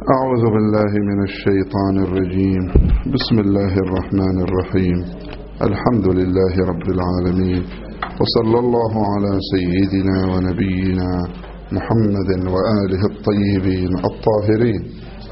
أعوذ بالله من الشيطان الرجيم. بسم الله الرحمن الرحيم. الحمد لله رب العالمين، وصلى الله على سيدنا ونبينا محمد وآله الطيبين الطاهرين.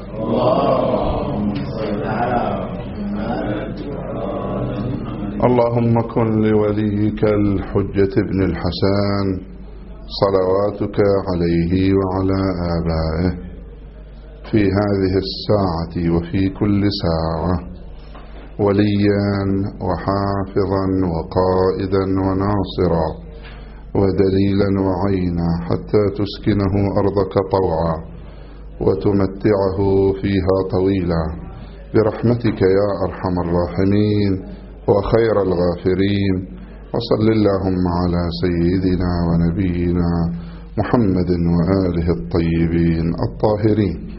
اللهم كن لوليك الحجة ابن الحسن صلواتك عليه وعلى آبائه في هذه الساعة وفي كل ساعة وليا وحافظا وقائدا وناصرا ودليلا وعينا، حتى تسكنه أرضك طوعا وتمتعه فيها طويلا، برحمتك يا أرحم الراحمين وخير الغافرين. وصل اللهم على سيدنا ونبينا محمد وآله الطيبين الطاهرين.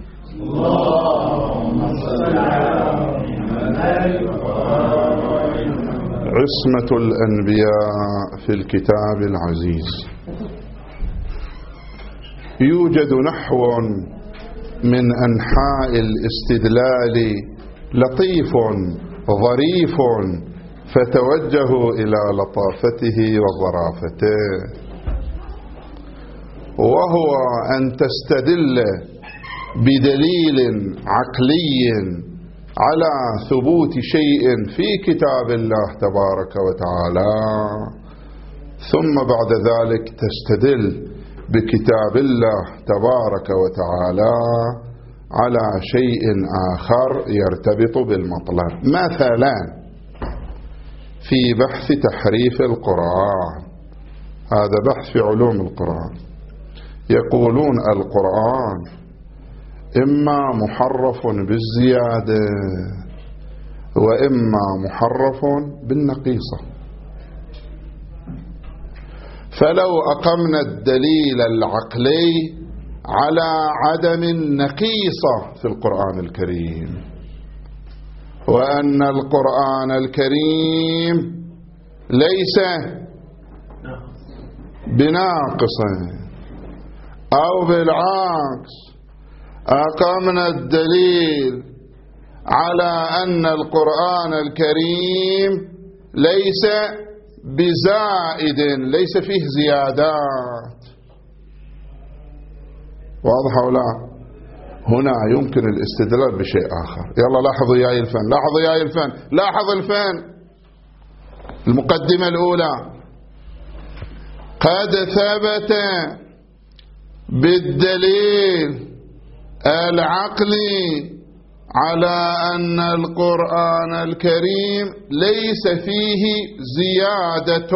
عصمة الأنبياء في الكتاب العزيز. يوجد نحو من أنحاء الاستدلال لطيف ظريف، فتوجهوا إلى لطافته وظرافته، وهو أن تستدل بدليل عقلي على ثبوت شيء في كتاب الله تبارك وتعالى، ثم بعد ذلك تستدل بكتاب الله تبارك وتعالى على شيء آخر يرتبط بالمطلب. مثلا في بحث تحريف القرآن، هذا بحث في علوم القرآن، يقولون القرآن إما محرف بالزيادة وإما محرف بالنقيصة. فلو أقمنا الدليل العقلي على عدم النقيصة في القرآن الكريم، وأن القرآن الكريم ليس بناقص، أو بالعكس أقمنا الدليل على أن القرآن الكريم ليس بزائد، ليس فيه زيادات، واضح أو لا؟ هنا يمكن الاستدلال بشيء آخر. يلا لاحظوا يا الفن، لاحظوا يا الفن، لاحظ الفن. المقدمة الأولى: قد ثبت بالدليل العقلي على أن القرآن الكريم ليس فيه زيادة،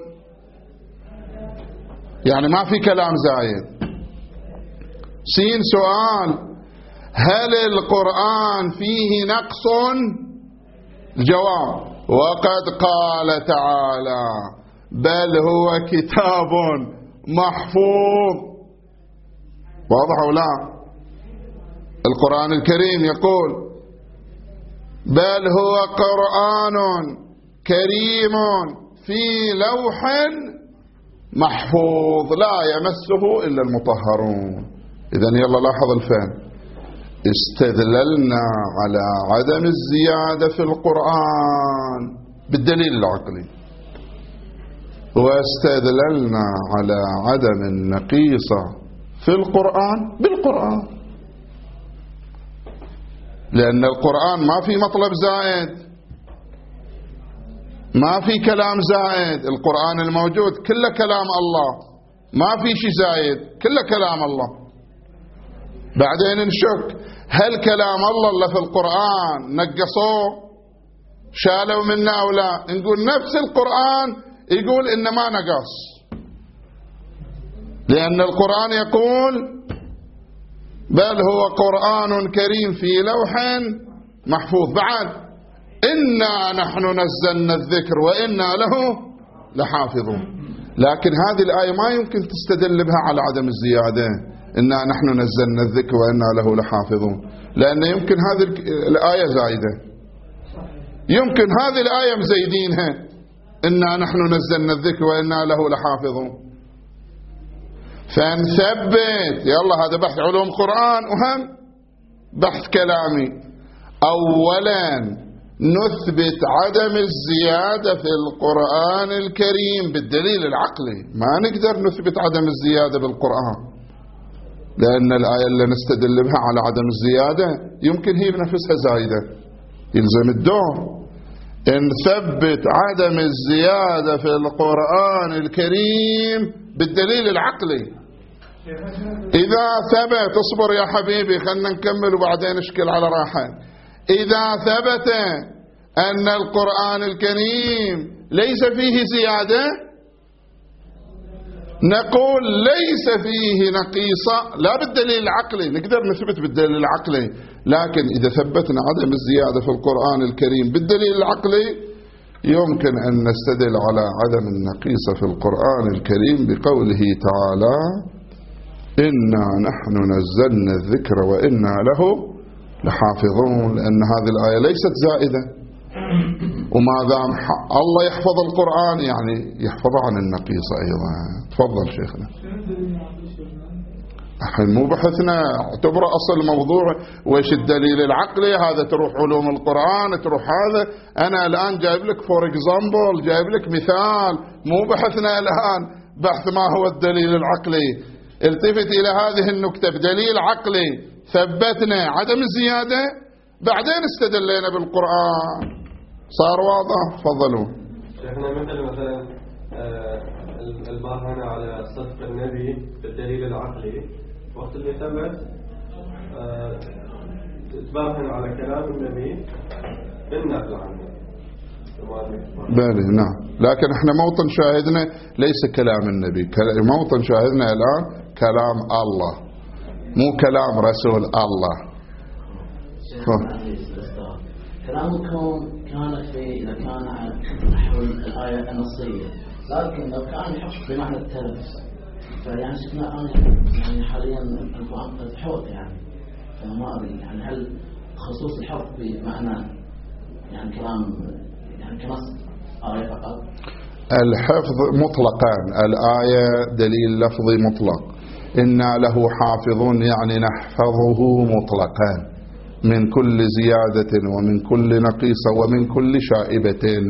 يعني ما في كلام زايد. سين سؤال: هل القرآن فيه نقص؟ الجواب: وقد قال تعالى: بل هو كتاب محفوظ. واضح أو لا؟ القرآن الكريم يقول: بل هو قرآن كريم في لوح محفوظ لا يمسه إلا المطهرون. إذن يلا لاحظ الفهم. استدللنا على عدم الزيادة في القرآن بالدليل العقلي، واستدللنا على عدم النقيصة في القرآن بالقرآن، لأن القرآن ما في مطلب زائد، ما في كلام زائد. القرآن الموجود كله كلام الله، ما في شيء زايد، كله كلام الله. بعدين نشك هل كلام الله اللي في القرآن نقصوه شالوا منا أو لا؟ نقول نفس القرآن يقول إن ما نقص، لأن القرآن يقول: بل هو قرآن كريم في لوح محفوظ. بعد: إنا نحن نزلنا الذكر وإنا له لحافظون. لكن هذه الآية ما يمكن تستدل بها على عدم الزيادة، إنا نحن نزلنا الذكر وإنا له لحافظون، لأن يمكن هذه الآية زايدة، يمكن هذه الآية مزيدينها: إنا نحن نزلنا الذكر وإنا له لحافظون. فنثبت. يلا هذا بحث علوم قرآن وهم بحث كلامي. أولا نثبت عدم الزيادة في القرآن الكريم بالدليل العقلي. ما نقدر نثبت عدم الزيادة بالقرآن، لأن الآية اللي نستدل بها على عدم الزيادة يمكن هي بنفسها زايدة، يلزم الدور نثبت عدم الزيادة في القرآن الكريم بالدليل العقلي. إذا ثبت، اصبر يا حبيبي خلنا نكمل وبعدين نشكل على راحة. إذا ثبت أن القرآن الكريم ليس فيه زيادة نقول ليس فيه نقيصة، لا بالدليل العقلي، نقدر نثبت بالدليل العقلي، لكن إذا ثبتنا عدم الزيادة في القرآن الكريم بالدليل العقلي يمكن أن نستدل على عدم النقيصة في القرآن الكريم بقوله تعالى: إنا نحن نزلنا الذكر وإنا له لحافظون، لأن هذه الآية ليست زائدة، وما دام الله يحفظ القرآن يعني يحفظ عن النقيصة أيضا. تفضل شيخنا. الحين مو بحثنا، اعتبر أصل الموضوع وإيش الدليل العقلي، هذا تروح علوم القرآن تروح هذا. أنا الآن جايب لك فور اكزامبل، جايب لك مثال، مو بحثنا الآن بحث ما هو الدليل العقلي. التفت إلى هذه النكتة، بدليل عقلي ثبتنا عدم الزيادة، بعدين استدلينا بالقرآن. صار واضح؟ تفضلوا. شيخنا مثلا البرهنة على صدق النبي بالدليل العقلي، وقت اللي ثبت تبرهن على كلام النبي بالنقل عنه. بالي نعم، لكن احنا موطن شاهدنا ليس كلام النبي، موطن شاهدنا الآن كلام الله، مو كلام رسول الله. كلامكم كان إذا كان نحو الآية النصية، لكن لو كان يحط بمعنى التلف، فيعني شفنا أنا يعني حاليا القرآن قد حوط يعني، فما أدري يعني هل خصوص الحفظ بمعنى يعني كلام يعني كنص آية فقط؟ الحفظ مطلقان، الآية دليل لفظي مطلق، إنا له حافظون يعني نحفظه مطلقا من كل زيادة ومن كل نقيصة ومن كل شائبة.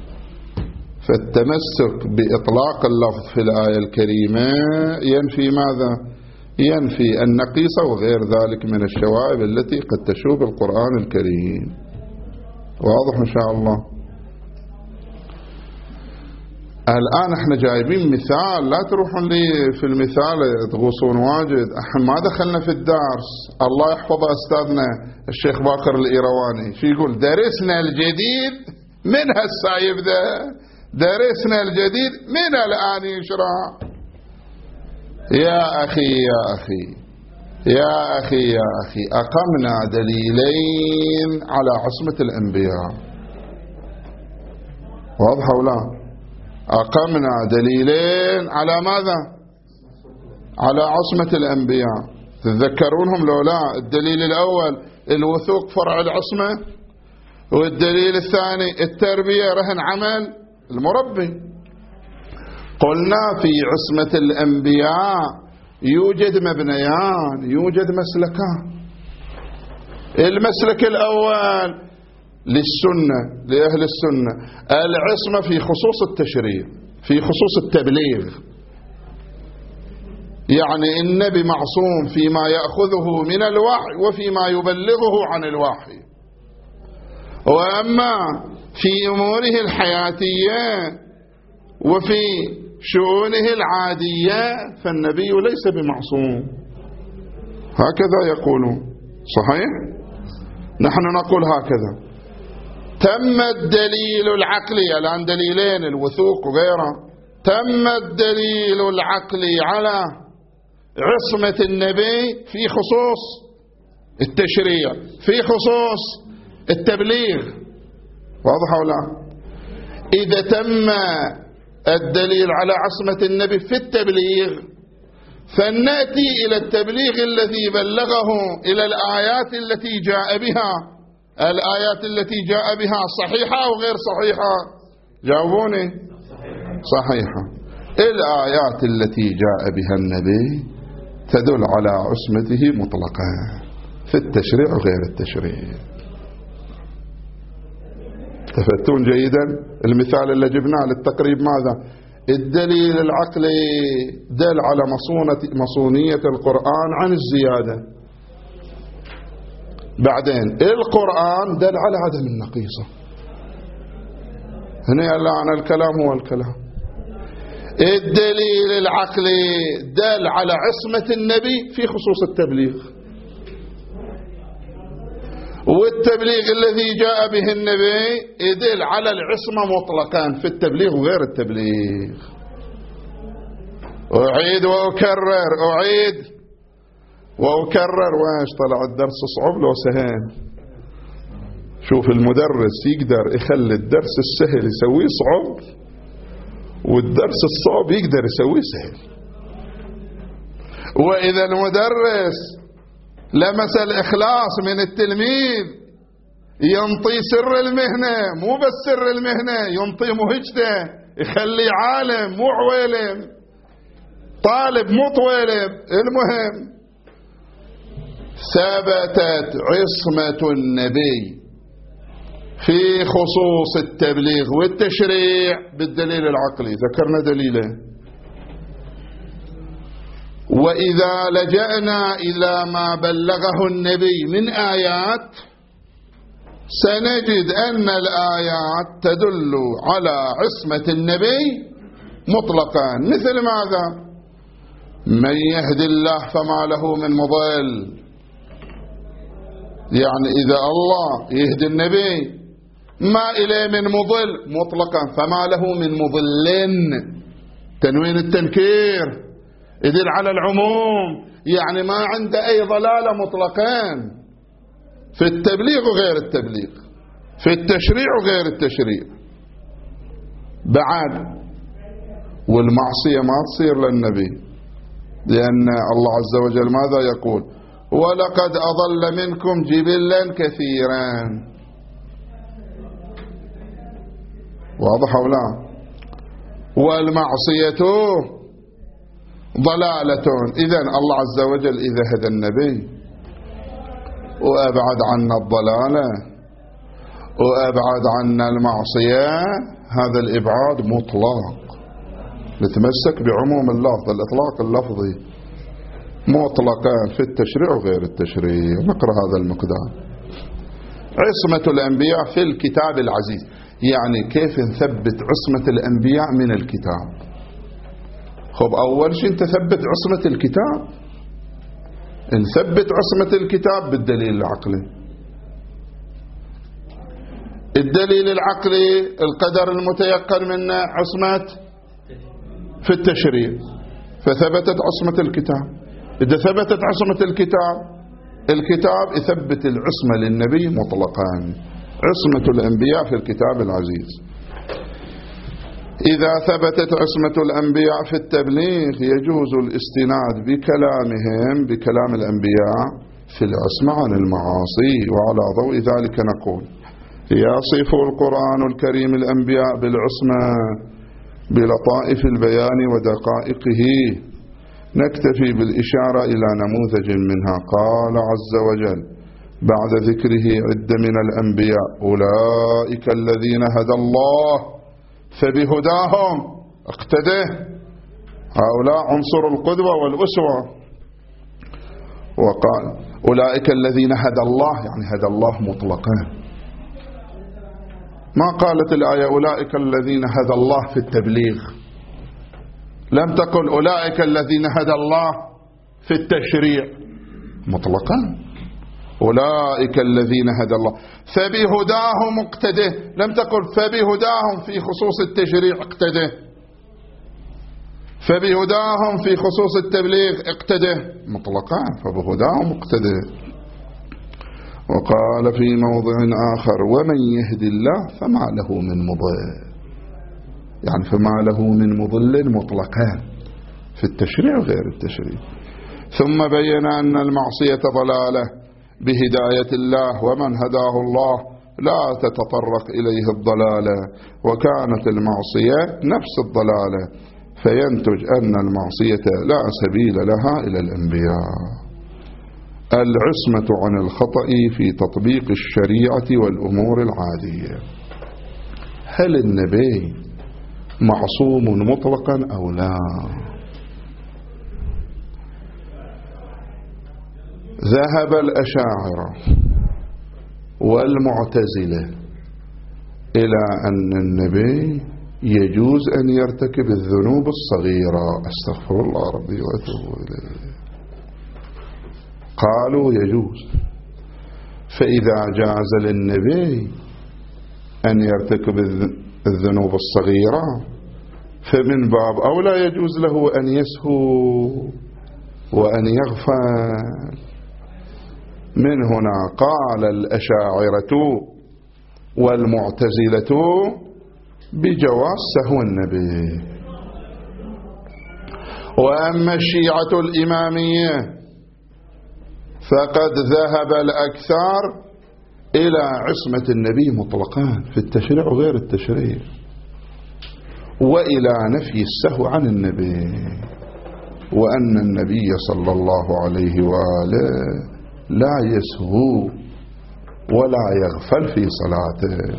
فالتمسك بإطلاق اللفظ في الآية الكريمة ينفي ماذا؟ ينفي النقيصة وغير ذلك من الشوائب التي قد تشوب القرآن الكريم. واضح إن شاء الله؟ الآن احنا جايبين مثال، لا تروحون لي في المثال تغوصون واجد، احنا ما دخلنا في الدرس. الله يحفظ أستاذنا الشيخ باقر الإيرواني شو يقول؟ درسنا الجديد من هسه يبدأ، درسنا الجديد من الآن يشرع. يا أخي يا أخي يا أخي يا أخي، أقمنا دليلين على عصمة الأنبياء، واضح أو لا؟ أقمنا دليلين على ماذا؟ على عصمة الأنبياء. تتذكرونهم لو لا؟ الدليل الأول الوثوق فرع العصمة، والدليل الثاني التربية رهن عمل المربي. قلنا في عصمة الأنبياء يوجد مبنيان، يوجد مسلكان. المسلك الأول للسنة، لأهل السنة، العصمة في خصوص التشريع، في خصوص التبليغ، يعني النبي معصوم فيما يأخذه من الوحي وفيما يبلغه عن الوحي. وأما في أموره الحياتية وفي شؤونه العادية فالنبي ليس بمعصوم، هكذا يقولون. صحيح؟ نحن نقول هكذا. تم الدليل العقلي، الآن دليلين الوثوق وغيره، تم الدليل العقلي على عصمة النبي في خصوص التشريع، في خصوص التبليغ. واضح أو لا؟ إذا تم الدليل على عصمة النبي في التبليغ فنأتي إلى التبليغ الذي بلغه، إلى الآيات التي جاء بها. الآيات التي جاء بها صحيحة أو غير صحيحة؟ جاوبوني. صحيحة. الآيات التي جاء بها النبي تدل على عصمته مطلقا. في التشريع وغير التشريع. تفتون جيدا؟ المثال اللي جبناه للتقريب ماذا؟ الدليل العقلي دل على مصونية القرآن عن الزيادة. بعدين القرآن دل على عدم النقيصة. هنا الآن الكلام هو الكلام. الدليل العقلي دل على عصمة النبي في خصوص التبليغ، والتبليغ الذي جاء به النبي يدل على العصمة مطلقا في التبليغ وغير التبليغ. أعيد وأكرر وايش طلع الدرس صعب لو سهل. شوف المدرس يقدر يخلي الدرس السهل يسويه صعب، والدرس الصعب يقدر يسويه سهل. وإذا المدرس لمس الإخلاص من التلميذ ينطي سر المهنة، مو بس سر المهنة، ينطي مهجته، يخلي عالم مو عويلم، طالب مو طويلم. المهم ثبتت عصمة النبي في خصوص التبليغ والتشريع بالدليل العقلي. ذكرنا دليله. وإذا لجأنا إلى ما بلغه النبي من آيات سنجد أن الآيات تدل على عصمة النبي مطلقا. مثل ماذا؟ من يهد الله فما له من مضل. يعني إذا الله يهدي النبي ما إليه من مضل مطلقا، فما له من مضل. تنوين التنكير يدل على العموم، يعني ما عنده أي ضلالة مطلقا في التبليغ وغير التبليغ، في التشريع وغير التشريع. بعد والمعصية ما تصير للنبي، لأن الله عز وجل ماذا يقول؟ ولقد أضل منكم جبلا كثيرا. واضح أو لا؟ والمعصية ضلالة. إذن الله عز وجل إذا هدى النبي وأبعد عنا الضلالة وأبعد عنا المعصية، هذا الإبعاد مطلق. نتمسك بعموم اللفظ، الإطلاق اللفظي مطلقا في التشريع وغير التشريع. نقرأ هذا المقدار. عصمة الأنبياء في الكتاب العزيز، يعني كيف نثبت عصمة الأنبياء من الكتاب؟ خب أول شيء تثبت عصمة الكتاب، نثبت عصمة الكتاب بالدليل العقلي. الدليل العقلي القدر المتيقن منه عصمة في التشريع، فثبتت عصمة الكتاب. إذا ثبتت عصمة الكتاب يثبت العصمة للنبي مطلقا، عصمة الأنبياء في الكتاب العزيز. إذا ثبتت عصمة الأنبياء في التبليغ يجوز الاستناد بكلام الأنبياء في العصمة عن المعاصي. وعلى ضوء ذلك نقول: يصف القرآن الكريم الأنبياء بالعصمة بلطائف البيان ودقائقه. نكتفي بالإشارة إلى نموذج منها. قال عز وجل بعد ذكره عد من الأنبياء: أولئك الذين هدى الله فبهداهم اقتده. هؤلاء عنصر القدوة والأسوة. وقال أولئك الذين هدى الله، يعني هدى الله مطلقا. ما قالت الآية أولئك الذين هدى الله في التبليغ، لم تقل أولئك الذين هدى الله في التشريع مطلقا. أولئك الذين هدى الله فبهداهم اقتده، لم تقل فبهداهم في خصوص التشريع اقتده، فبهداهم في خصوص التبليغ اقتده مطلقا، فبهداهم اقتده. وقال في موضع آخر: ومن يهد الله فما له من مضل، يعني فما له من مضل مطلقا في التشريع وغير التشريع. ثم بين أن المعصية ضلالة بهداية الله، ومن هداه الله لا تتطرق إليه الضلالة، وكانت المعصية نفس الضلالة، فينتج أن المعصية لا سبيل لها إلى الأنبياء. العصمة عن الخطأ في تطبيق الشريعة والأمور العادية. هل النبي معصوم مطلقا أو لا؟ ذهب الأشاعرة والمعتزلة إلى أن النبي يجوز أن يرتكب الذنوب الصغيرة. أستغفر الله ربي وأتوب إليه. قالوا يجوز. فإذا جاز للنبي أن يرتكب الذنوب الصغيرة فمن باب أولى يجوز له أن يسهو وأن يغفل. من هنا قال الأشاعرة والمعتزلة بجواز سهو النبي. وأما الشيعة الإمامية فقد ذهب الأكثر إلى عصمة النبي مطلقا في التشريع وغير التشريع، وإلى نفي السهو عن النبي، وأن النبي صلى الله عليه وآله لا يسهو ولا يغفل في صلاته.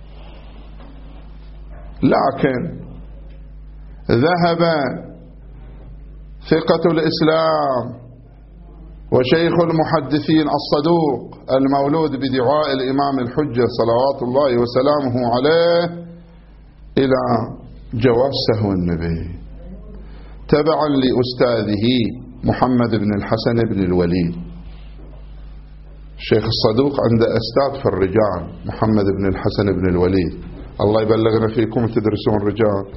لكن ذهب ثقة الإسلام وشيخ المحدثين الصدوق المولود بدعاء الإمام الحجة صلوات الله وسلامه عليه إلى جواز سهو النبي تبعا لأستاذه محمد بن الحسن بن الوليد. الشيخ الصدوق عنده أستاذ في الرجال محمد بن الحسن بن الوليد، الله يبلغنا فيكم تدرسون الرجال.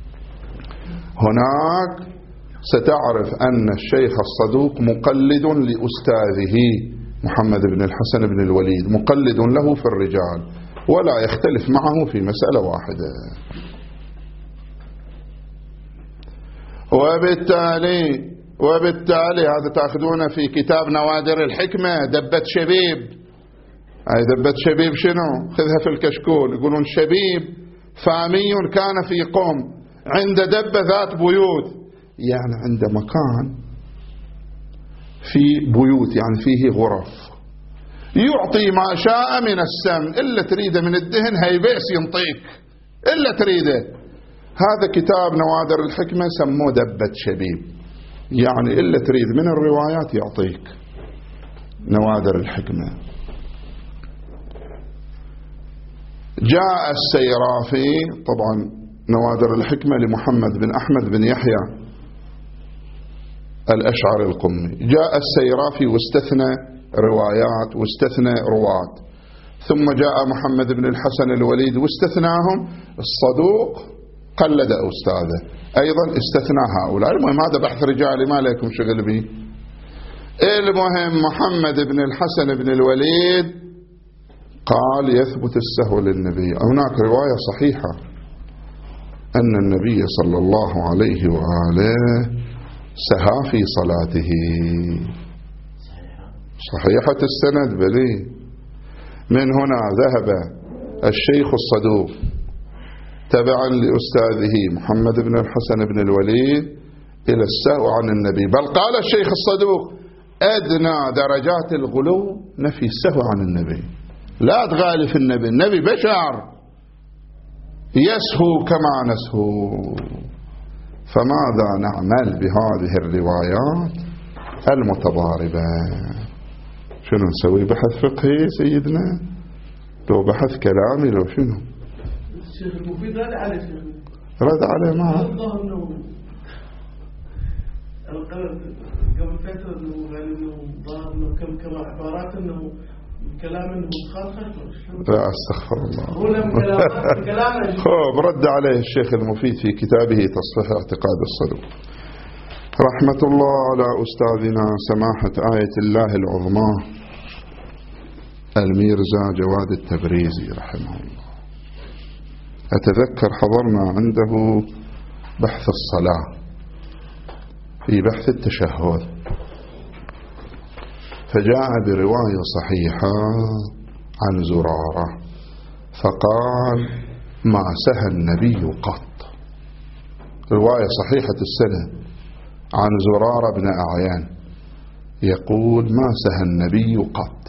هناك ستعرف أن الشيخ الصدوق مقلد لأستاذه محمد بن الحسن بن الوليد، مقلد له في الرجال ولا يختلف معه في مسألة واحدة. وبالتالي هذا تأخذونه في كتاب نوادر الحكمة دبة شبيب. هاي دبة شبيب شنو؟ خذها في الكشكول. يقولون شبيب فامي كان في قوم عند دبة ذات بيوت، يعني عند مكان في بيوت يعني فيه غرف، يعطي ما شاء من السمن، إلا تريده من الدهن هيبئس ينطيك إلا تريده. هذا كتاب نوادر الحكمة سموه دبة شبيب، يعني إلا تريد من الروايات يعطيك. نوادر الحكمة. جاء السيرافي، طبعا نوادر الحكمة لمحمد بن أحمد بن يحيى الأشعري القمي. جاء السيرافي واستثنى روايات واستثنى رواة، ثم جاء محمد بن الحسن الوليد واستثناهم. الصدوق قلد أستاذه أيضا استثنى هؤلاء. المهم هذا بحث رجالي ما لكم شغل به. المهم محمد بن الحسن بن الوليد قال يثبت السهو للنبي. هناك رواية صحيحة أن النبي صلى الله عليه وآله سهى في صلاته، صحيحة السند بلي. من هنا ذهب الشيخ الصدوق تبعا لأستاذه محمد بن الحسن بن الوليد إلى السهو عن النبي. بل قال الشيخ الصدوق أدنى درجات الغلو نفي السهو عن النبي. لا تغالف النبي، النبي بشر يسهو كما نسهو. فماذا نعمل بهذه الروايات المتضاربة؟ شنو نسوي؟ بحث فقهي سيدنا؟ لو بحث كلامي لو شنو؟ الشيخ المفيد رد عليه. رد عليه ما الظاهر انه قبل فتره انه قال انه ظاهر انه كم عبارات انه كلام انه مخالف. لا استغفر الله. هو لم كلامه خب رد عليه الشيخ المفيد في كتابه تصحيح اعتقاد الصدوق رحمة الله على أستاذنا سماحة آية الله العظمى الميرزا جواد التبريزي رحمه الله. أتذكر حضرنا عنده بحث الصلاة في بحث التشهد، فجاء برواية صحيحة عن زرارة فقال ما سهى النبي قط. رواية صحيحة السند عن زرارة بن أعيان يقول ما سهى النبي قط.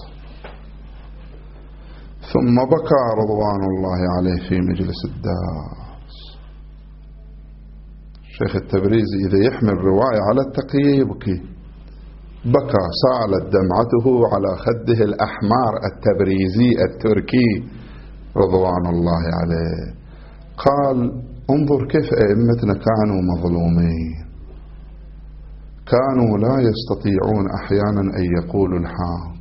ثم بكى رضوان الله عليه في مجلس الدرس. الشيخ التبريزي إذا يحمل رواية على التقية يبكي، بكى سالت دمعته على خده الأحمر التبريزي التركي رضوان الله عليه. قال انظر كيف أئمتنا كانوا مظلومين، كانوا لا يستطيعون أحيانا أن يقولوا الحق.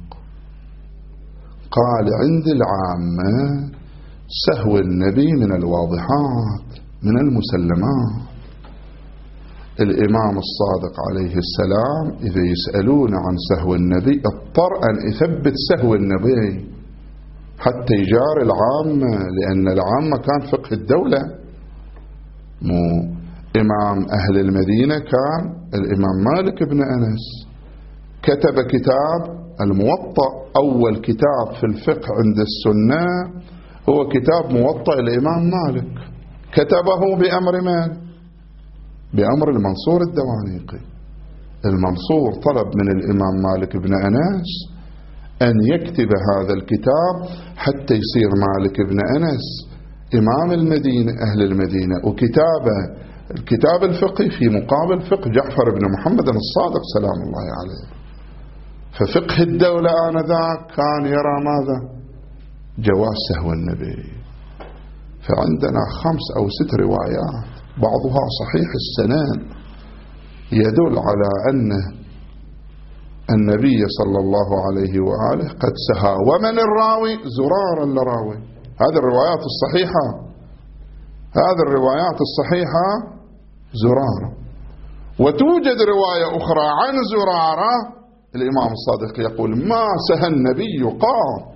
قال عند العامة سهو النبي من الواضحات من المسلمات. الإمام الصادق عليه السلام إذا يسألون عن سهو النبي اضطر أن يثبت سهو النبي حتى يجار العامة، لأن العامة كان فقه الدولة. مو إمام أهل المدينة كان الإمام مالك بن أنس، كتب كتاب الموطأ، أول كتاب في الفقه عند السنة هو كتاب موطأ الإمام مالك، كتبه بأمر من؟ بأمر المنصور الدوانيقي. المنصور طلب من الإمام مالك بن أنس أن يكتب هذا الكتاب حتى يصير مالك بن أنس إمام المدينة أهل المدينة، وكتابه الكتاب الفقهي في مقابل فقه جعفر بن محمد الصادق سلام الله عليه. ففقه الدولة آنذاك كان يرى ماذا؟ جواز سهو النبي. فعندنا 5 أو 6 روايات بعضها صحيح السنن يدل على أن النبي صلى الله عليه وآله قد سهى. ومن الراوي؟ زرار الراوي. هذه الروايات الصحيحة، هذه الروايات الصحيحة زرارة. وتوجد رواية أخرى عن زرارة الإمام الصادق يقول ما سهى النبي قط.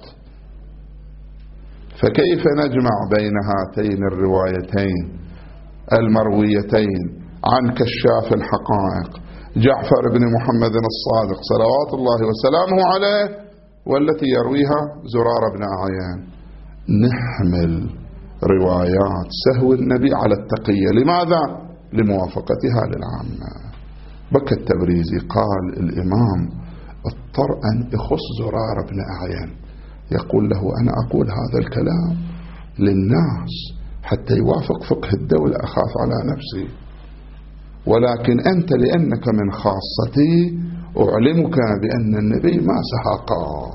فكيف نجمع بين هاتين الروايتين المرويتين عن كشاف الحقائق جعفر بن محمد الصادق صلوات الله وسلامه عليه والتي يرويها زرار بن أعيان؟ نحمل روايات سهو النبي على التقية. لماذا؟ لموافقتها للعامة. بكى التبريزي قال الإمام اضطر أن يخص زرار بن أعيان، يقول له أنا أقول هذا الكلام للناس حتى يوافق فقه الدولة، أخاف على نفسي، ولكن أنت لأنك من خاصتي أعلمك بأن النبي ما سحقا.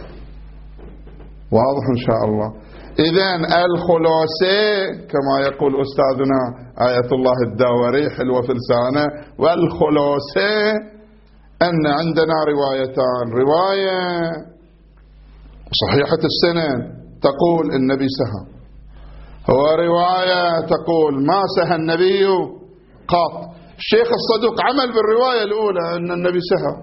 واضح إن شاء الله. إذن الخلاصة كما يقول أستاذنا آية الله الداوري حلوة في لسانه، والخلاصة أن عندنا روايتان، رواية صحيحة السنن تقول النبي سهى، ورواية تقول ما سهى النبي قط. الشيخ الصدوق عمل بالرواية الأولى أن النبي سهى.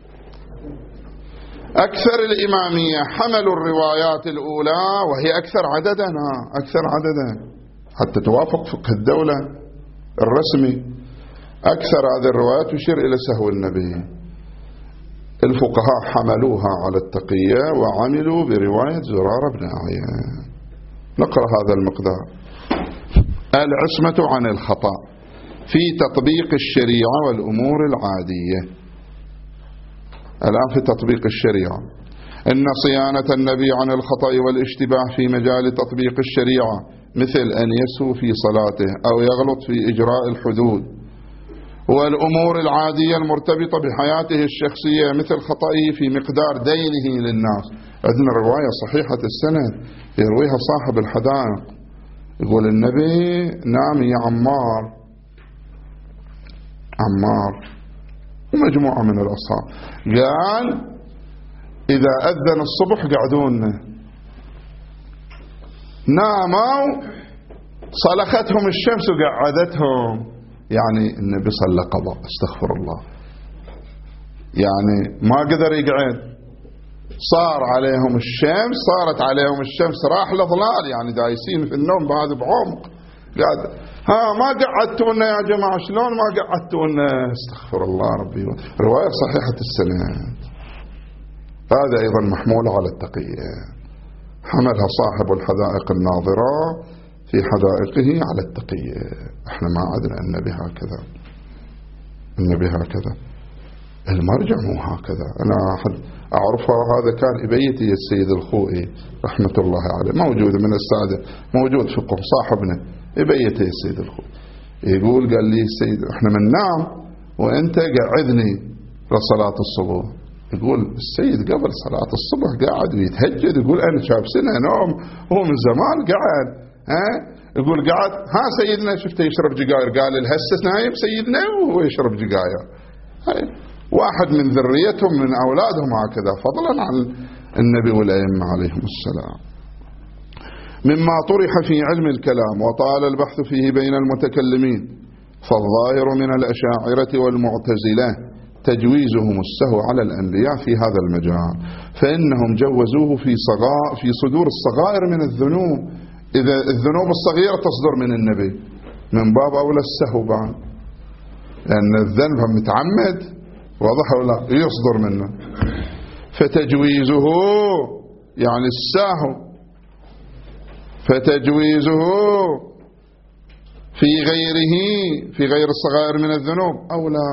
أكثر الإمامية حملوا الروايات الأولى وهي أكثر عددا حتى توافق فقه الدولة الرسمي. أكثر هذه الروايات تشير إلى سهو النبي. الفقهاء حملوها على التقية وعملوا برواية زرار بن أعيان. نقرأ هذا المقدار. العصمة عن الخطأ في تطبيق الشريعة والأمور العادية. الآن في تطبيق الشريعة، إن صيانة النبي عن الخطأ والاشتباه في مجال تطبيق الشريعة مثل أن يسهو في صلاته أو يغلط في إجراء الحدود، والأمور العادية المرتبطة بحياته الشخصية مثل خطئه في مقدار دينه للناس. عندنا رواية صحيحة السند يرويها صاحب الحدائق، يقول النبي نام يا عمار ومجموعة من الأصحاب، قال إذا أذن الصبح قعدون، ناموا صلختهم الشمس وقعدتهم، يعني النبي صلى قضاء، استغفر الله، يعني ما قدر يقعد، صارت عليهم الشمس راح لظلال، يعني دايسين في النوم بعد بعمق، قاعد ما قعدتونا يا جماعة، شلون ما قعدتونا؟ استغفر الله ربي. رواية صحيحة السند. هذا أيضا محمول على التقية، حملها صاحب الحدائق الناظرة في حدائقه على التقية. احنا ما عدنا النبي هكذا. المرجع مو هكذا. أنا أحد أعرفه، هذا كان إبيتي السيد الخوئي رحمة الله عليه، موجود من السادة، موجود في قم، صاحبنا إبيتي السيد الخوئي، يقول قال لي السيد احنا من نام وانت قعدني لصلاة الصبح. يقول السيد قبل صلاة الصبح قاعد ويتهجد، يقول أنا شاب سنة نوم، هو من زمان قاعد. يقول قاعد، ها سيدنا شفته يشرب جقاير، قال الهسة نايم سيدنا وهو يشرب جقاير. واحد من ذريتهم من أولادهم هكذا، فضلا عن النبي والأئمة عليهم السلام. مما طرح في علم الكلام وطال البحث فيه بين المتكلمين، فالظاهر من الأشاعرة والمعتزلة تجويزهم السهو على الأنبياء في هذا المجال، فإنهم جوزوه في صدور الصغائر من الذنوب. إذا الذنوب الصغيرة تصدر من النبي من باب أولى السهو بعد، لأن الذنب متعمد واضح ولا يصدر منه. فتجويزه يعني السهو، فتجويزه في غيره، في غير الصغائر من الذنوب أولى.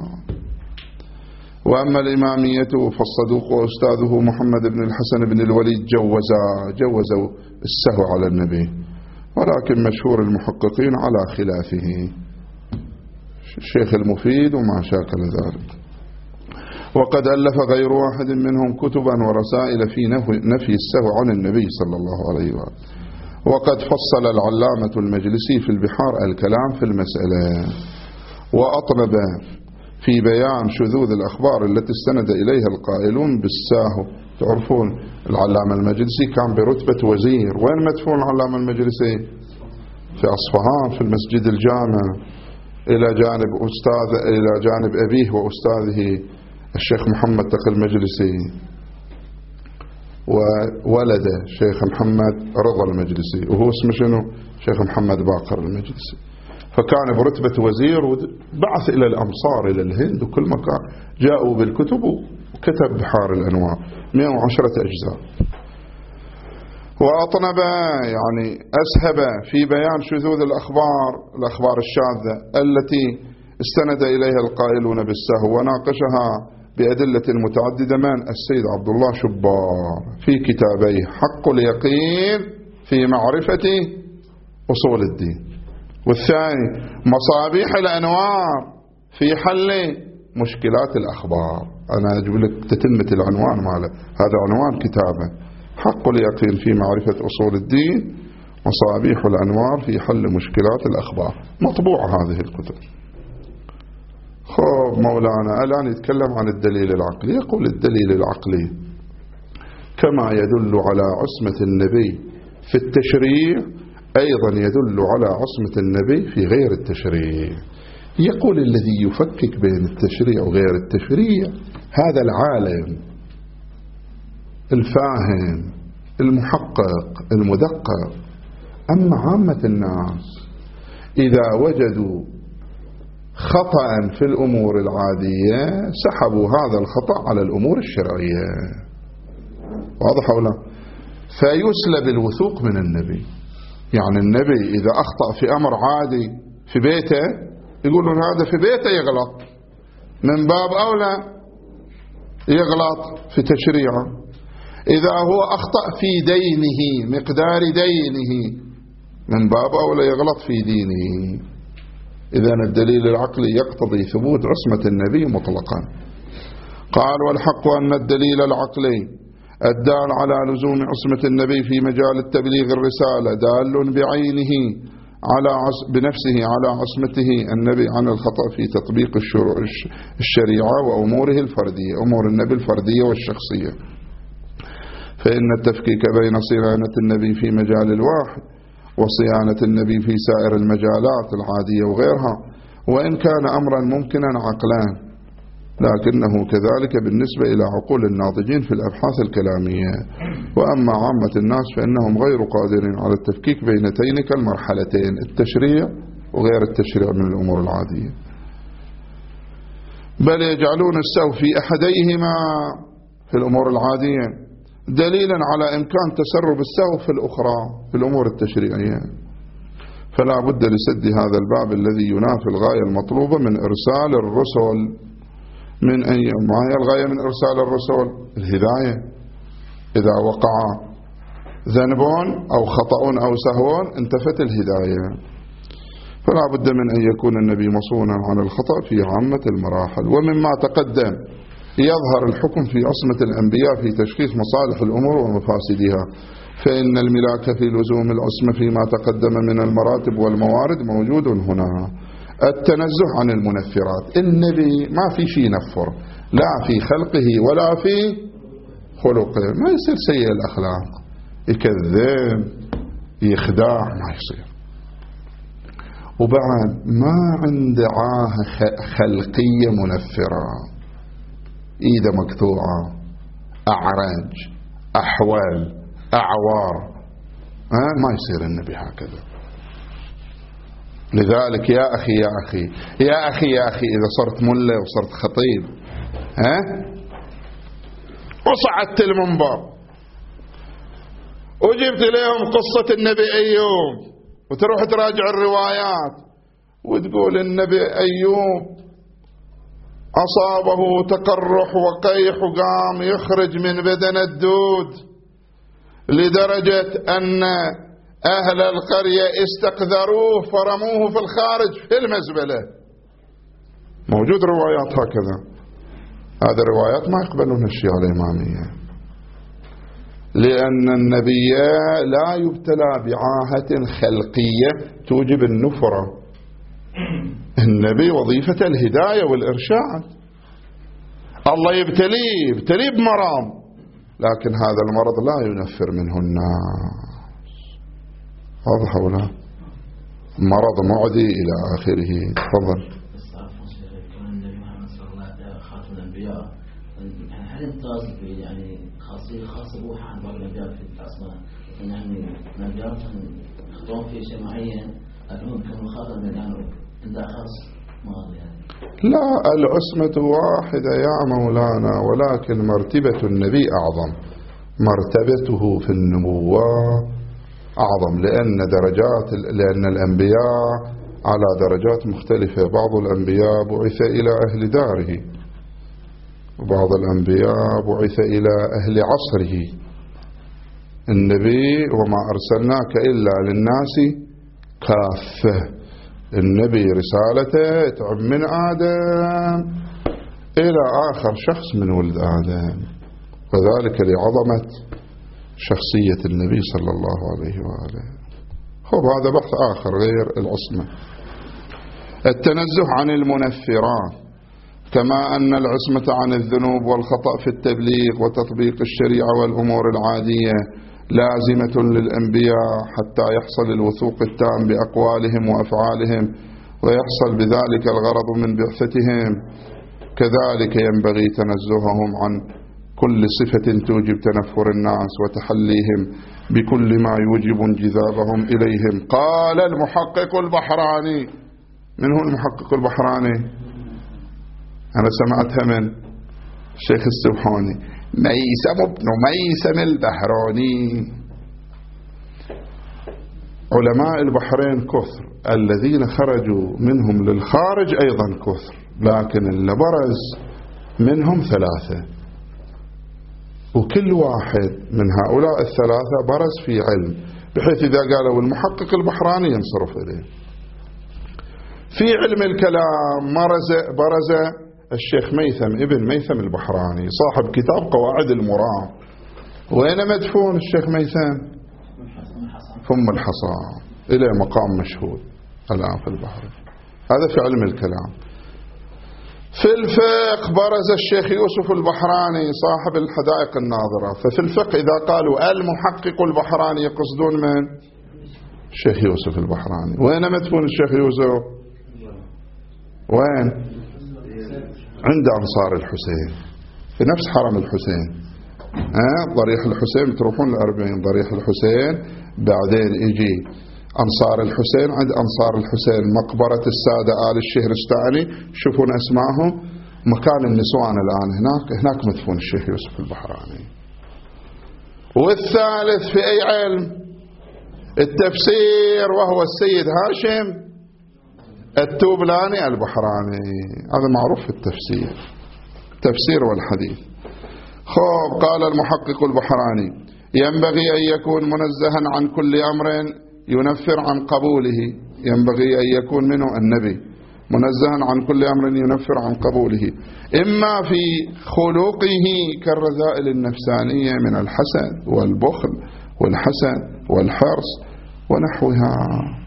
وأما الإمامية فالصدوق وأستاذه محمد بن الحسن بن الوليد جوزوا السهو على النبي، ولكن مشهور المحققين على خلافه، الشيخ المفيد وما شاكل ذلك. وقد ألف غير واحد منهم كتبا ورسائل في نفي السهو عن النبي صلى الله عليه وآله. وقد فصل العلامة المجلسي في البحار الكلام في المسألة، وأطلب في بيان شذوذ الأخبار التي استند إليها القائلون بالساهو. تعرفون العلامة المجلسي كان برتبة وزير، وين مدفون العلامة المجلسي؟ في أصفهان في المسجد الجامع، إلى جانب أبيه وأستاذه الشيخ محمد تقي المجلسي، وولده شيخ محمد رضا المجلسي، وهو اسمه شنو؟ شيخ محمد باقر المجلسي. فكان برتبة وزير، وبعث إلى الأمصار إلى الهند وكل مكان، جاءوا بالكتب وكتب بحار الأنوار 110 أجزاء. وأطنب يعني أسهب في بيان شذوذ الأخبار الشاذة التي استند إليها القائلون بالسهو، وناقشها بأدلة متعددة من السيد عبد الله شبار في كتابيه حق اليقين في معرفة أصول الدين، والثاني مصابيح الأنوار في حل مشكلات الأخبار. أنا أجيب لك تتمة العنوان ماله، هذا عنوان كتابه حق اليقين في معرفة أصول الدين، مصابيح الأنوار في حل مشكلات الأخبار، مطبوع هذه الكتب. خب مولانا الآن يتكلم عن الدليل العقلي، يقول الدليل العقلي كما يدل على عصمة النبي في التشريع أيضا يدل على عصمة النبي في غير التشريع. يقول الذي يفكك بين التشريع وغير التشريع هذا العالم الفاهم المحقق المدقق. أما عامة الناس إذا وجدوا خطأ في الأمور العادية سحبوا هذا الخطأ على الأمور الشرعية، واضح ولا؟ فيسلب الوثوق من النبي. يعني النبي إذا أخطأ في أمر عادي في بيته يقولون هذا في بيته يغلط، من باب أولى يغلط في تشريعه. إذا هو أخطأ في دينه مقدار دينه من باب أولى يغلط في دينه. إذن الدليل العقلي يقتضي ثبوت عصمة النبي مطلقا. قال والحق أن الدليل العقلي الدال على لزوم عصمة النبي في مجال التبليغ الرسالة دال بعينه بنفسه على عصمته النبي عن الخطأ في تطبيق الشريعة وأموره الفردية، أمور النبي الفردية والشخصية. فإن التفكيك بين صيانة النبي في مجال الواحد وصيانة النبي في سائر المجالات العادية وغيرها وإن كان أمرا ممكنا عقلان، لكنه كذلك بالنسبة إلى عقول الناضجين في الأبحاث الكلامية. وأما عامة الناس فإنهم غير قادرين على التفكيك بينتين كالمرحلتين التشريع وغير التشريع من الأمور العادية، بل يجعلون السهو في أحديهما في الأمور العادية دليلا على إمكان تسرب السهو في الأخرى في الأمور التشريعية. فلا بد لسد هذا الباب الذي ينافي الغاية المطلوبة من إرسال الرسل من أي ما هي الغاية من إرسال الرسل؟ الهداية. إذا وقع ذنب أو خطأ أو سهو انتفت الهداية، فلا بد من أن يكون النبي مصونا عن الخطأ في عامة المراحل. ومما تقدم يظهر الحكم في عصمة الأنبياء في تشخيص مصالح الأمور ومفاسدها، فإن الملاك في لزوم العصمة فيما تقدم من المراتب والموارد موجود هنا. التنزه عن المنفرات، النبي ما في شيء ينفر، لا في خلقه ولا في خلقه، ما يصير سيء الأخلاق، يكذب يخدع، ما يصير. وبعد ما عنده عاهة خلقية منفرة، إيده مقطوعة، أعرج، أحول، أعوار، ما يصير النبي هكذا. لذلك يا أخي يا أخي يا أخي يا أخي، إذا صرت ملة وصرت خطيب وصعدت المنبر وجبت لهم قصة النبي أيوب وتروح تراجع الروايات وتقول النبي أيوب أصابه تقرح وقيح وقام يخرج من بدن الدود لدرجة أن أهل القرية استقذروه فرموه في الخارج في المزبلة. موجود روايات هكذا. هذه الروايات ما يقبلون الشيعة الإمامية، لأن النبي لا يبتلى بعاهة خلقية توجب النفرة. النبي وظيفة الهداية والإرشاد. الله يبتليه بمرض، لكن هذا المرض لا ينفر منه الناس. واضح ولا؟ مرض معدي إلى آخره. تفضل. النبي محمد صلى الله عليه وسلم خاتم الأنبياء، هل يمتاز يعني خاصية خاصة بوحة عن بعض الأنبياء في الأسماء؟ يعني الأنبياء يخطئون في شيء معين لكن يمكن خاتم الأنبياء عند خاص ماضي يعني. لا، العصمة واحدة يا مولانا، ولكن مرتبة النبي أعظم، مرتبته في النبوة أعظم، لأن الأنبياء على درجات مختلفة. بعض الأنبياء بعث إلى أهل داره، وبعض الأنبياء بعث إلى أهل عصره. النبي وما أرسلناك إلا للناس كافة، النبي رسالته تعم من آدم إلى آخر شخص من ولد آدم، وذلك لعظمة شخصية النبي صلى الله عليه وآله. هذا بحث آخر غير العصمة. التنزه عن المنفرات، كما أن العصمة عن الذنوب والخطأ في التبليغ وتطبيق الشريعة والأمور العادية لازمة للأنبياء حتى يحصل الوثوق التام بأقوالهم وأفعالهم ويحصل بذلك الغرض من بعثتهم، كذلك ينبغي تنزههم عن كل صفة توجب تنفر الناس وتحليهم بكل ما يوجب انجذابهم إليهم. قال المحقق البحراني. من هو المحقق البحراني؟ أنا سمعتها من الشيخ السبحاني، ميسم ابن ميسم البحراني. علماء البحرين كثر، الذين خرجوا منهم للخارج أيضا كثر، لكن اللي برز منهم ثلاثة، وكل واحد من هؤلاء الثلاثة برز في علم، بحيث إذا قالوا المحقق البحراني ينصرف إليه. في علم الكلام برز الشيخ ميثم ابن ميثم البحراني صاحب كتاب قواعد المرام. وين مدفون الشيخ ميثم؟ ثم الحصى، إلى مقام مشهود الآن في البحر. هذا في علم الكلام. في الفقه برز الشيخ يوسف البحراني صاحب الحدائق الناظرة. ففي الفقه إذا قالوا المحقق البحراني يقصدون من؟ الشيخ يوسف البحراني. وين مدفون الشيخ يوسف؟ وين؟ عند أنصار الحسين، في نفس حرم الحسين. ضريح الحسين تروحون ل40 ضريح الحسين، بعدين يجي أنصار الحسين، عند أنصار الحسين مقبرة السادة آل الشهرستاني، شوفون أسمائهم، مكان النسوان الآن هناك مدفون الشيخ يوسف البحراني. والثالث في أي علم؟ التفسير، وهو السيد هاشم التوبلاني البحراني، هذا معروف في التفسير. التفسير والحديث. خب قال المحقق البحراني ينبغي أن يكون منزها عن كل أمر ينفر عن قبوله. ينبغي أن يكون منه النبي منزها عن كل أمر ينفر عن قبوله، إما في خلقه كالرذائل النفسانية من الحسد والبخل والحسد والحرص ونحوها.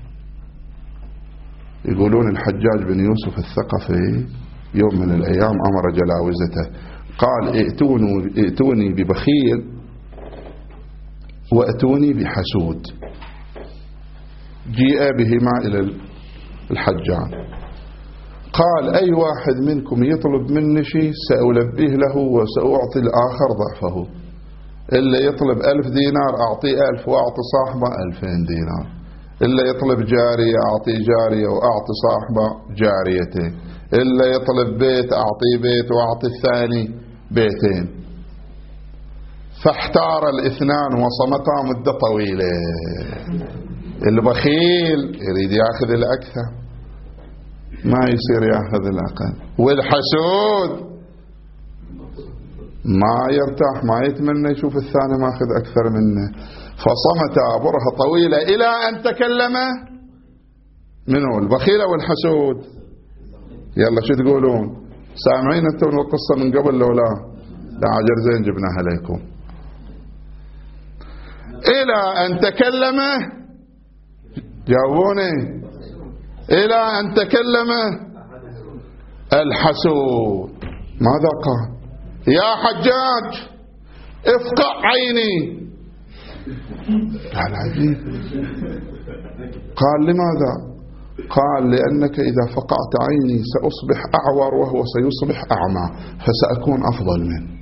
يقولون الحجاج بن يوسف الثقفي يوم من الأيام أمر جلاوزته قال ائتوني ببخيل وأتوني بحسود. جيء بهما إلى الحجاج قال أي واحد منكم يطلب مني شيء سألبيه له وسأعطي الآخر ضعفه. إلا يطلب 1000 دينار أعطيه 1000 وأعطي صاحبه 2000 دينار. إلا يطلب جارية أعطي جارية وأعطي صاحبه جاريتين. إلا يطلب بيت أعطيه بيت وأعطي الثاني بيتين. فاحتار الاثنان وصمتا مدة طويلة. البخيل يريد يأخذ الأكثر ما يصير يأخذ الأقل، والحسود ما يرتاح ما يتمنى يشوف الثاني ماخذ أكثر منه. فصمت برهة طويلة إلى أن تكلم منه البخيل والحسود. يلا شو تقولون؟ سامعين أنتم القصة من قبل لو لا عجر زين جبناها لكم. إلى أن تكلم، جاوبوني، إلى أن تكلم الحسود. ماذا قال؟ يا حجاج افقع عيني. قال عجيب. قال لماذا؟ قال لأنك إذا فقعت عيني سأصبح أعور وهو سيصبح أعمى فسأكون أفضل منه،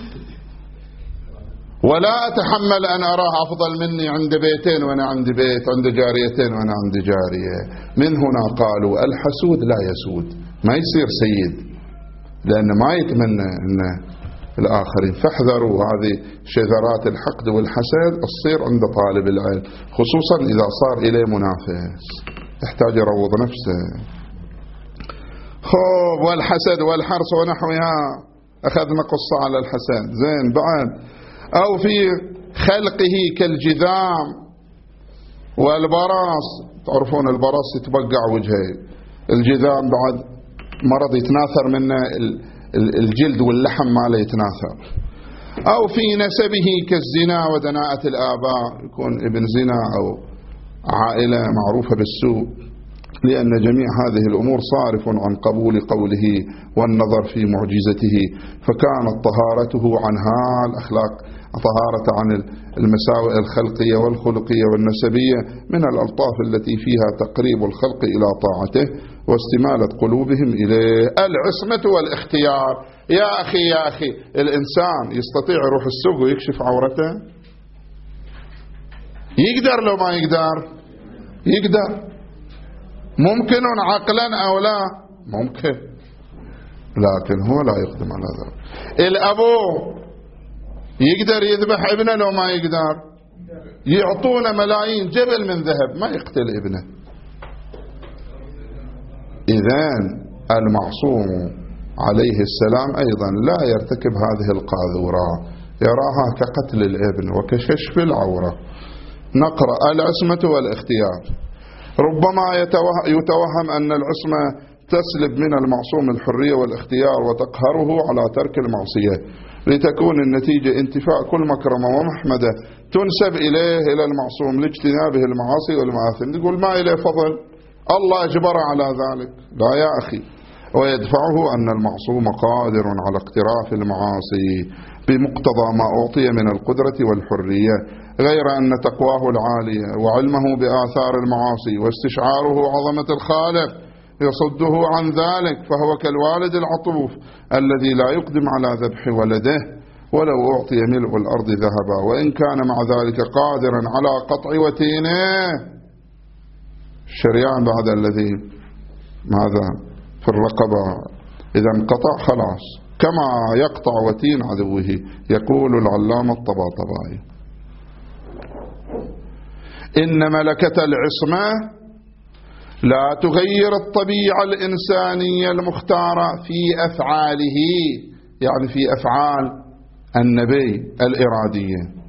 ولا أتحمل أن أراه أفضل مني عند بيتين وأنا عندي بيت، عند جاريتين وأنا عندي جارية. من هنا قالوا الحسود لا يسود، ما يصير سيد لأنه ما يتمنى أن الآخرين. فاحذروا هذه شذرات الحقد والحسد تصير عند طالب العلم، خصوصا إذا صار إليه منافس يحتاج يروض نفسه. خوب والحسد والحرص ونحوها. أخذنا قصة على الحسد زين. بعد أو في خلقه كالجذام والبراس. تعرفون البراس يتبقع وجهه، الجذام بعد مرض يتناثر منه الجلد واللحم ماله يتناثر. أو في نسبه كالزنا ودناءة الآباء، يكون ابن زنا أو عائلة معروفة بالسوء، لأن جميع هذه الأمور صارف عن قبول قوله والنظر في معجزته. فكانت طهارته عنها الأخلاق، طهارة عن المساوئ الخلقية والخلقية والنسبية من الألطاف التي فيها تقريب الخلق إلى طاعته واستمالة قلوبهم إليه. العصمة والاختيار. يا أخي الإنسان يستطيع يروح السوق ويكشف عورته؟ يقدر لو ما يقدر؟ يقدر. ممكن عقلا أو لا؟ ممكن، لكن هو لا يقدم على ذلك. الأبو يقدر يذبح ابنه لو ما يقدر؟ يعطونه ملايين جبل من ذهب ما يقتل ابنه. إذن المعصوم عليه السلام أيضا لا يرتكب هذه القاذورة، يراها كقتل الابن وكشف العورة. نقرأ العصمة والاختيار. ربما يتوهم أن العصمة تسلب من المعصوم الحرية والاختيار وتقهره على ترك المعصية، لتكون النتيجة انتفاء كل مكرمة ومحمدة تنسب إليه إلى المعصوم لاجتنابه المعاصي والمآثم. يقول ما إليه فضل، الله أجبر على ذلك. لا يا أخي. ويدفعه أن المعصوم قادر على اقتراف المعاصي بمقتضى ما أعطي من القدرة والحرية، غير أن تقواه العالية وعلمه بآثار المعاصي واستشعاره عظمة الخالق يصده عن ذلك، فهو كالوالد العطوف الذي لا يقدم على ذبح ولده ولو أعطي ملء الأرض ذهبا، وإن كان مع ذلك قادرا على قطع وتينه الشريان بعد الذي ماذا في الرقبة إذا انقطع خلاص كما يقطع وتين عدوه. يقول العلامة الطباطبائي إن ملكة العصمة لا تغير الطبيعة الإنسانية المختارة في أفعاله. يعني في أفعال النبي الإرادية.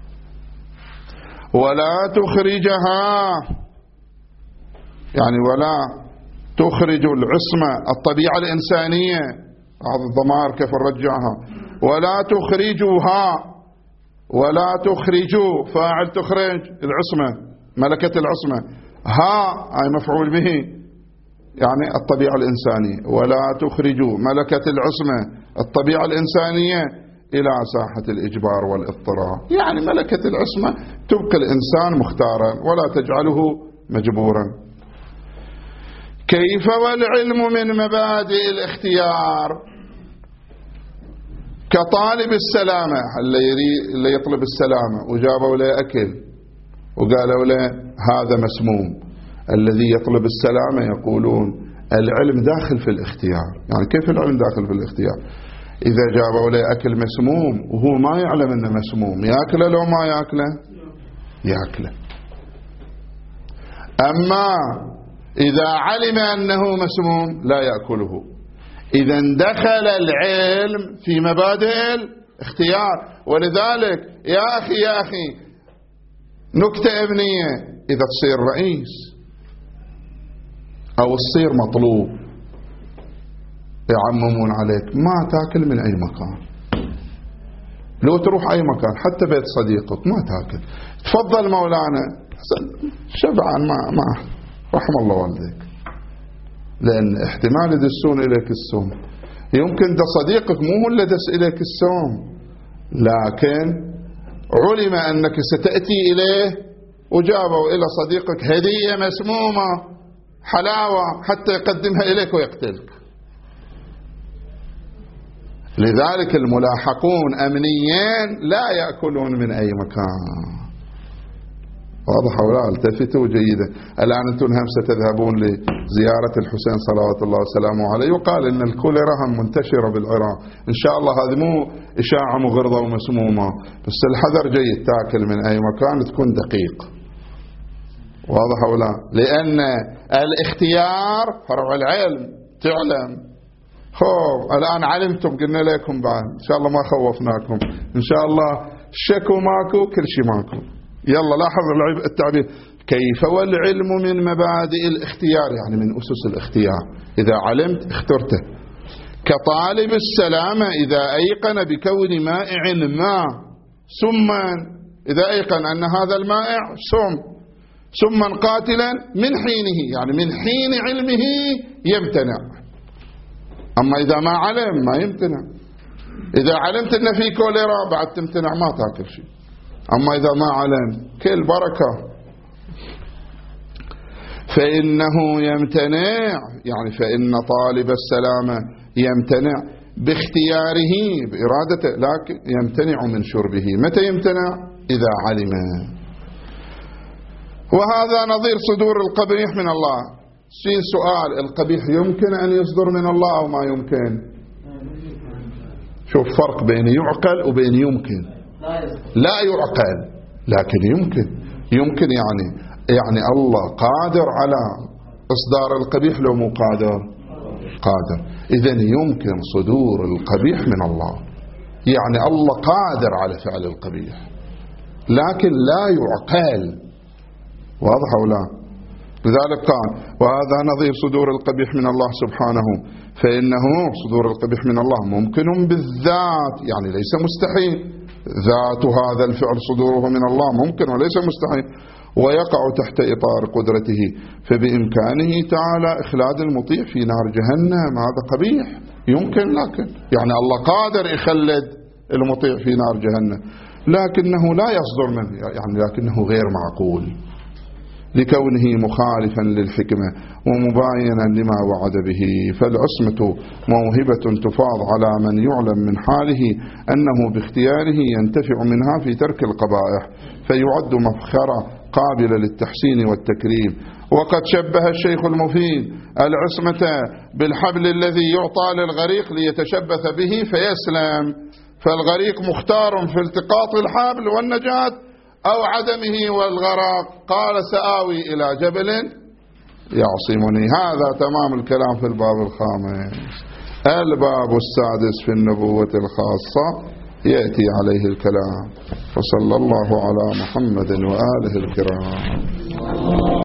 ولا تخرجها يعني ولا تخرج العصمة الطبيعة الإنسانية، هذا الضمائر كيف نرجعها؟ ولا تخرجوها، ولا تخرجوا فاعل تخرج العصمة ملكة العصمة، ها أي مفعول به يعني الطبيعة الإنسانية، ولا تخرجوا ملكة العصمة الطبيعة الإنسانية إلى ساحة الإجبار والاضطرار، يعني ملكة العصمة تبقى الإنسان مختارا ولا تجعله مجبورا. كيف والعلم من مبادئ الاختيار كطالب السلامة، اللي يطلب السلامة وجابوا له أكل وقالوا له هذا مسموم، الذي يطلب السلامة يقولون العلم داخل في الاختيار. يعني كيف العلم داخل في الاختيار؟ إذا جابوا له أكل مسموم وهو ما يعلم أنه مسموم، يأكله لو ما يأكله؟ يأكله. أما إذا علم أنه مسموم لا يأكله. إذا دخل العلم في مبادئ الاختيار. ولذلك يا أخي نكتة ابنية، إذا تصير رئيس أو تصير مطلوب يعممون عليك ما تاكل من أي مكان، لو تروح أي مكان حتى بيت صديقك ما تاكل، تفضل مولانا شبعان ما رحم الله والديك، لأن احتمال يدسون إليك السم. يمكن ده صديقك مو هو اللي دس إليك السم، لكن علم أنك ستأتي إليه وجابوا إلى صديقك هدية مسمومة حلاوة حتى يقدمها إليك ويقتلك. لذلك الملاحقون أمنيين لا يأكلون من أي مكان. واضح ولا؟ التفتوا جيدا. الآن أنتم هم ستذهبون لزيارة الحسين صلوات الله وسلامه عليه، وقال إن الكوليرا هم منتشرة بالعراق، إن شاء الله هذه مو إشاعة مغرضة ومسمومة، بس الحذر جيد، تأكل من أي مكان تكون دقيق. واضح ولا؟ لأن الاختيار فرع العلم. تعلم خوف الآن علمتم قلنا لكم بعد إن شاء الله ما خوفناكم، إن شاء الله شكو ماكو كل شيء ماكو. يلا لاحظ التعبير كيف والعلم من مبادئ الاختيار، يعني من أسس الاختيار. إذا علمت اخترته. كطالب السلامة إذا أيقن بكون مائع ما سما، إذا أيقن أن هذا المائع سما قاتلا من حينه، يعني من حين علمه يمتنع. أما إذا ما علم ما يمتنع. إذا علمت أن في كوليرا بعد تمتنع ما تأكل شيء. أما إذا ما علم كل بركة. فإنه يمتنع، يعني فإن طالب السلامة يمتنع باختياره بإرادته، لكن يمتنع من شربه. متى يمتنع؟ إذا علم. وهذا نظير صدور القبيح من الله. في سؤال، القبيح يمكن أن يصدر من الله أو ما يمكن؟ شوف فرق بين يعقل وبين يمكن. لا يعقل لكن يمكن يعني الله قادر على إصدار القبيح لو مو قادر. إذن يمكن صدور القبيح من الله، يعني الله قادر على فعل القبيح لكن لا يعقل. واضح أو لا؟ لذلك قال وهذا نظير صدور القبيح من الله سبحانه، فإنه صدور القبيح من الله ممكن بالذات، يعني ليس مستحيل. ذات هذا الفعل صدوره من الله ممكن وليس مستحيل، ويقع تحت إطار قدرته، فبإمكانه تعالى إخلاد المطيع في نار جهنم. هذا قبيح يمكن، لكن يعني الله قادر يخلد المطيع في نار جهنم، لكنه لا يصدر منه، يعني لكنه غير معقول لكونه مخالفا للحكمة ومباينا لما وعد به. فالعصمة موهبة تفاض على من يعلم من حاله أنه باختياره ينتفع منها في ترك القبائح، فيعد مفخرة قابلة للتحسين والتكريم. وقد شبه الشيخ المفيد العصمة بالحبل الذي يعطى للغريق ليتشبث به فيسلم، فالغريق مختار في التقاط الحبل والنجاة أو عدمه والغرق. قال سآوي إلى جبل يعصمني. هذا تمام الكلام في الباب الخامس. الباب السادس في النبوة الخاصة يأتي عليه الكلام. وصلى الله على محمد وآله الكرام.